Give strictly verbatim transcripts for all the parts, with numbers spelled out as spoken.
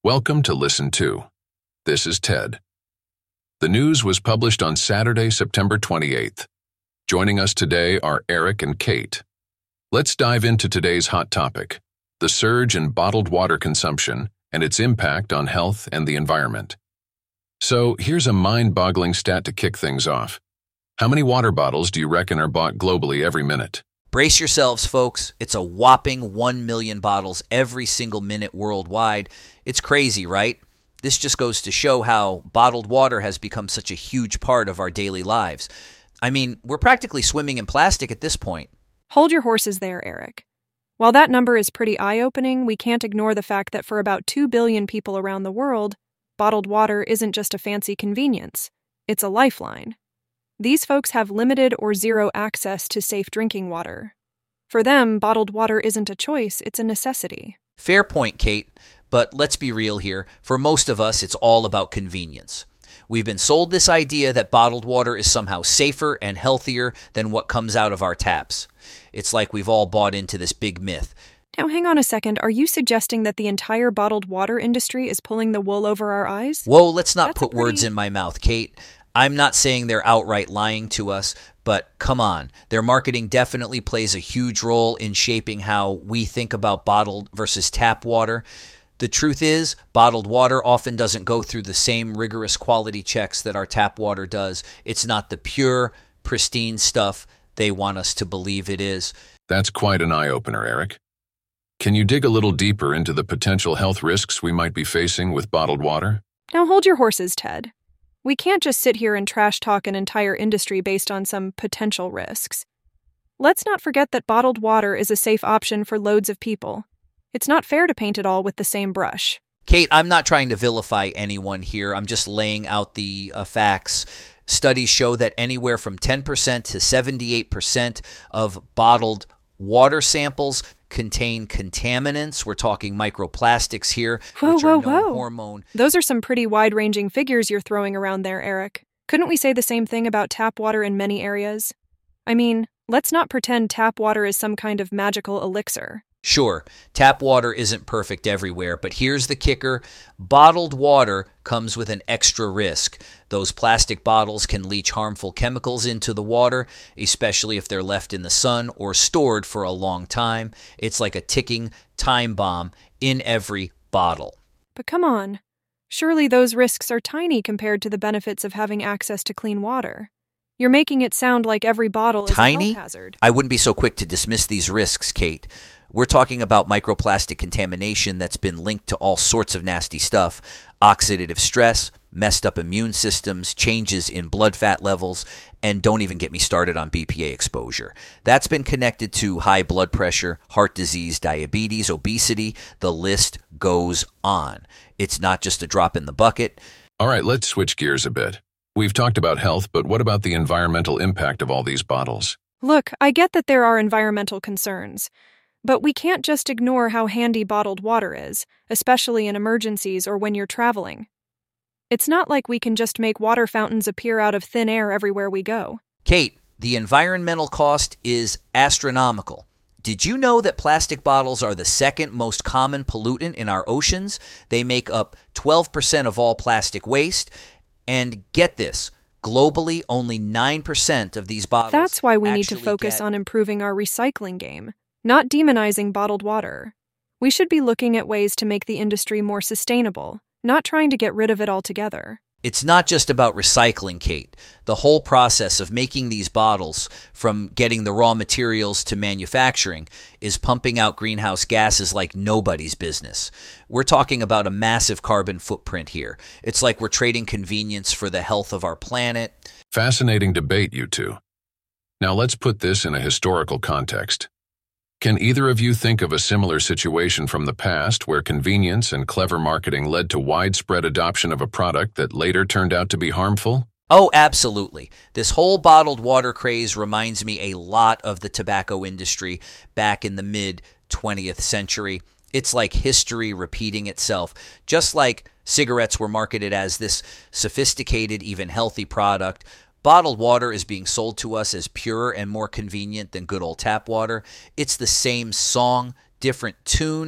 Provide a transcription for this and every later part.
Welcome to Listen To. This is Ted. The news was published on Saturday, September twenty-eighth. Joining us today are Eric and Kate. Let's dive into today's hot topic, the surge in bottled water consumption and its impact on health and the environment. So, here's a mind-boggling stat to kick things off. How many water bottles do you reckon are bought globally every minute? Brace yourselves, folks. It's a whopping one million bottles every single minute worldwide. It's crazy, right? This just goes to show how bottled water has become such a huge part of our daily lives. I mean, we're practically swimming in plastic at this point. Hold your horses there, Eric. While that number is pretty eye-opening, we can't ignore the fact that for about two billion people around the world, bottled water isn't just a fancy convenience. It's a lifeline. These folks have limited or zero access to safe drinking water. For them, bottled water isn't a choice, it's a necessity. Fair point, Kate. But let's be real here. For most of us, it's all about convenience. We've been sold this idea that bottled water is somehow safer and healthier than what comes out of our taps. It's like we've all bought into this big myth. Now, hang on a second. Are you suggesting that the entire bottled water industry is pulling the wool over our eyes? Whoa, let's not That's put pretty... words in my mouth, Kate. I'm not saying they're outright lying to us, but come on. Their marketing definitely plays a huge role in shaping how we think about bottled versus tap water. The truth is, bottled water often doesn't go through the same rigorous quality checks that our tap water does. It's not the pure, pristine stuff they want us to believe it is. That's quite an eye-opener, Eric. Can you dig a little deeper into the potential health risks we might be facing with bottled water? Now hold your horses, Ted. We can't just sit here and trash talk an entire industry based on some potential risks. Let's not forget that bottled water is a safe option for loads of people. It's not fair to paint it all with the same brush. Kate, I'm not trying to vilify anyone here. I'm just laying out the uh, facts. Studies show that anywhere from ten percent to seventy-eight percent of bottled water samples contain contaminants. We're talking microplastics here, Whoa, which whoa, are no whoa. hormone. Those are some pretty wide-ranging figures you're throwing around there, Eric. Couldn't we say the same thing about tap water in many areas? I mean, let's not pretend tap water is some kind of magical elixir. Sure, tap water isn't perfect everywhere, but here's the kicker. Bottled water comes with an extra risk. Those plastic bottles can leach harmful chemicals into the water, especially if they're left in the sun or stored for a long time. It's like a ticking time bomb in every bottle. But come on. Surely those risks are tiny compared to the benefits of having access to clean water. You're making it sound like every bottle is Tiny? a health hazard. I wouldn't be so quick to dismiss these risks, Kate. We're talking about microplastic contamination that's been linked to all sorts of nasty stuff. Oxidative stress, messed up immune systems, changes in blood fat levels, and don't even get me started on B P A exposure. That's been connected to high blood pressure, heart disease, diabetes, obesity. The list goes on. It's not just a drop in the bucket. All right, let's switch gears a bit. We've talked about health, but what about the environmental impact of all these bottles? Look, I get that there are environmental concerns. But we can't just ignore how handy bottled water is, especially in emergencies or when you're traveling. It's not like we can just make water fountains appear out of thin air everywhere we go. Kate, the environmental cost is astronomical. Did you know that plastic bottles are the second most common pollutant in our oceans? They make up twelve percent of all plastic waste. And get this, globally, only nine percent of these bottles That's why we need to actually focus get... on improving our recycling game. Not demonizing bottled water. We should be looking at ways to make the industry more sustainable, not trying to get rid of it altogether. It's not just about recycling, Kate. The whole process of making these bottles, from getting the raw materials to manufacturing, is pumping out greenhouse gases like nobody's business. We're talking about a massive carbon footprint here. It's like we're trading convenience for the health of our planet. Fascinating debate, you two. Now let's put this in a historical context. Can either of you think of a similar situation from the past where convenience and clever marketing led to widespread adoption of a product that later turned out to be harmful? Oh, absolutely. This whole bottled water craze reminds me a lot of the tobacco industry back in the mid-twentieth century. It's like history repeating itself. Just like cigarettes were marketed as this sophisticated, even healthy product, bottled water is being sold to us as purer and more convenient than good old tap water. It's the same song, different tune.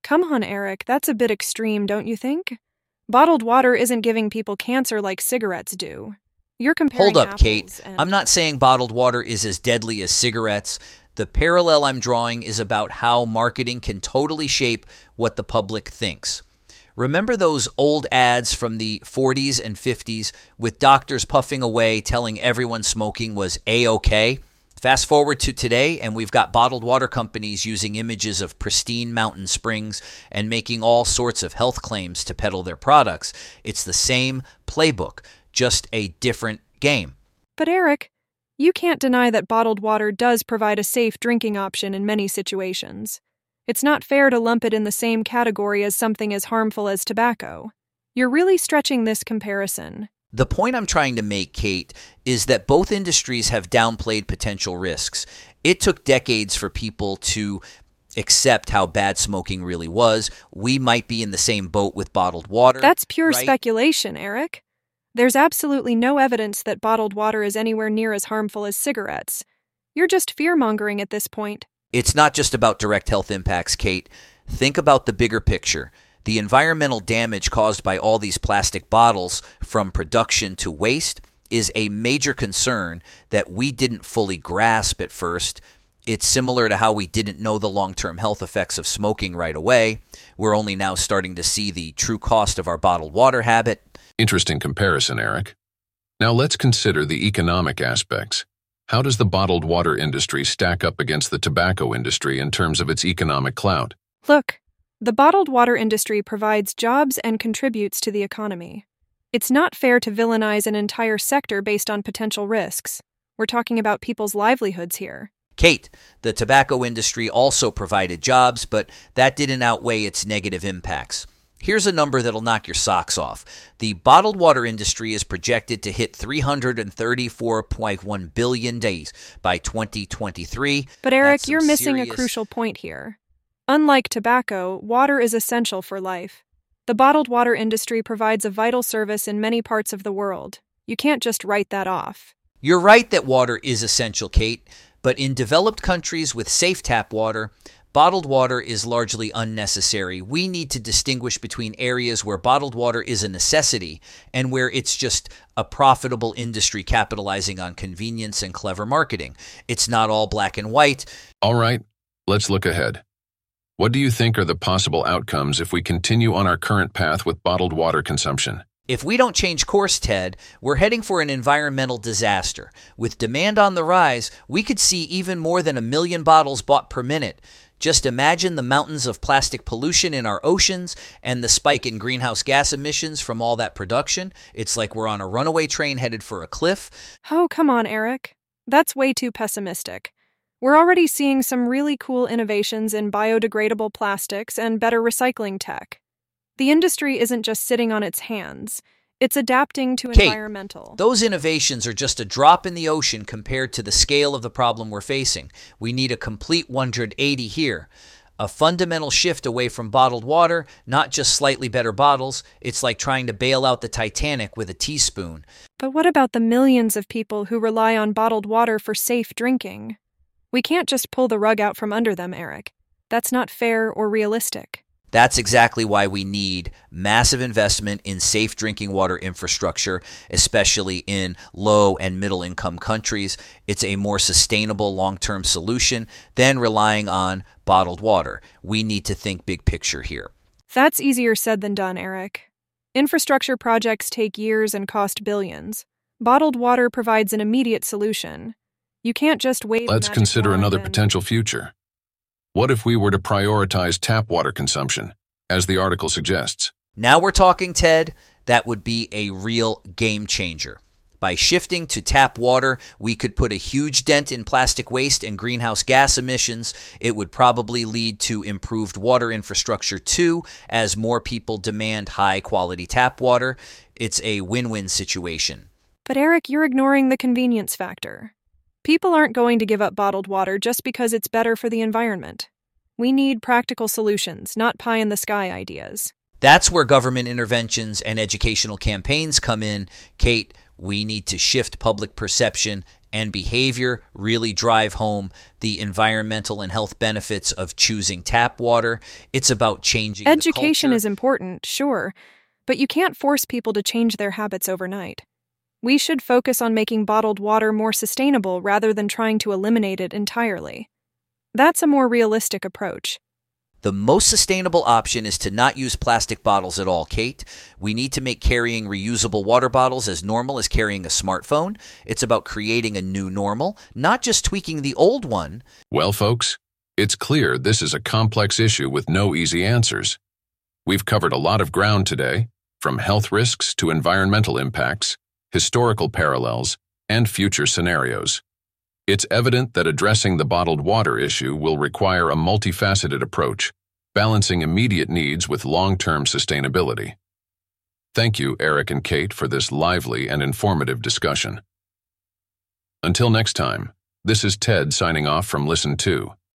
Come on, Eric, that's a bit extreme, don't you think? Bottled water isn't giving people cancer like cigarettes do. You're comparing Hold up, apples Kate. and- I'm not saying bottled water is as deadly as cigarettes. The parallel I'm drawing is about how marketing can totally shape what the public thinks. Remember those old ads from the forties and fifties with doctors puffing away telling everyone smoking was A-okay? Fast forward to today, and we've got bottled water companies using images of pristine mountain springs and making all sorts of health claims to peddle their products. It's the same playbook, just a different game. But Eric, you can't deny that bottled water does provide a safe drinking option in many situations. It's not fair to lump it in the same category as something as harmful as tobacco. You're really stretching this comparison. The point I'm trying to make, Kate, is that both industries have downplayed potential risks. It took decades for people to accept how bad smoking really was. We might be in the same boat with bottled water. That's pure right? speculation, Eric. There's absolutely no evidence that bottled water is anywhere near as harmful as cigarettes. You're just fear-mongering at this point. It's not just about direct health impacts, Kate. Think about the bigger picture. The environmental damage caused by all these plastic bottles, from production to waste, is a major concern that we didn't fully grasp at first. It's similar to how we didn't know the long-term health effects of smoking right away. We're only now starting to see the true cost of our bottled water habit. Interesting comparison, Eric. Now let's consider the economic aspects. How does the bottled water industry stack up against the tobacco industry in terms of its economic clout? Look, the bottled water industry provides jobs and contributes to the economy. It's not fair to villainize an entire sector based on potential risks. We're talking about people's livelihoods here. Kate, the tobacco industry also provided jobs, but that didn't outweigh its negative impacts. Here's a number that'll knock your socks off. The bottled water industry is projected to hit three hundred thirty-four point one billion days by twenty twenty-three. But Eric, That's some you're missing serious- a crucial point here. Unlike tobacco, water is essential for life. The bottled water industry provides a vital service in many parts of the world. You can't just write that off. You're right that water is essential, Kate, but in developed countries with safe tap water, bottled water is largely unnecessary. We need to distinguish between areas where bottled water is a necessity and where it's just a profitable industry capitalizing on convenience and clever marketing. It's not all black and white. All right, let's look ahead. What do you think are the possible outcomes if we continue on our current path with bottled water consumption? If we don't change course, Ted, we're heading for an environmental disaster. With demand on the rise, we could see even more than a million bottles bought per minute. Just imagine the mountains of plastic pollution in our oceans and the spike in greenhouse gas emissions from all that production. It's like we're on a runaway train headed for a cliff. Oh, come on, Eric. That's way too pessimistic. We're already seeing some really cool innovations in biodegradable plastics and better recycling tech. The industry isn't just sitting on its hands. It's adapting to Kate, environmental. Those innovations are just a drop in the ocean compared to the scale of the problem we're facing. We need a complete one hundred eighty here. A fundamental shift away from bottled water, not just slightly better bottles. It's like trying to bail out the Titanic with a teaspoon. But what about the millions of people who rely on bottled water for safe drinking? We can't just pull the rug out from under them, Eric. That's not fair or realistic. That's exactly why we need massive investment in safe drinking water infrastructure, especially in low and middle income countries. It's a more sustainable long-term solution than relying on bottled water. We need to think big picture here. That's easier said than done, Eric. Infrastructure projects take years and cost billions. Bottled water provides an immediate solution. You can't just wait. Let's consider another potential future. What if we were to prioritize tap water consumption, as the article suggests? Now we're talking, Ted. That would be a real game changer. By shifting to tap water, we could put a huge dent in plastic waste and greenhouse gas emissions. It would probably lead to improved water infrastructure too, as more people demand high-quality tap water. It's a win-win situation. But Eric, you're ignoring the convenience factor. People aren't going to give up bottled water just because it's better for the environment. We need practical solutions, not pie-in-the-sky ideas. That's where government interventions and educational campaigns come in. Kate, We need to shift public perception and behavior, really drive home the environmental and health benefits of choosing tap water. It's about changing Education the culture. is important, sure, but you can't force people to change their habits overnight. We should focus on making bottled water more sustainable rather than trying to eliminate it entirely. That's a more realistic approach. The most sustainable option is to not use plastic bottles at all, Kate. We need to make carrying reusable water bottles as normal as carrying a smartphone. It's about creating a new normal, not just tweaking the old one. Well, folks, it's clear this is a complex issue with no easy answers. We've covered a lot of ground today, from health risks to environmental impacts, historical parallels, and future scenarios. It's evident that addressing the bottled water issue will require a multifaceted approach, balancing immediate needs with long-term sustainability. Thank you, Eric and Kate, for this lively and informative discussion. Until next time, this is Ted signing off from Listen To.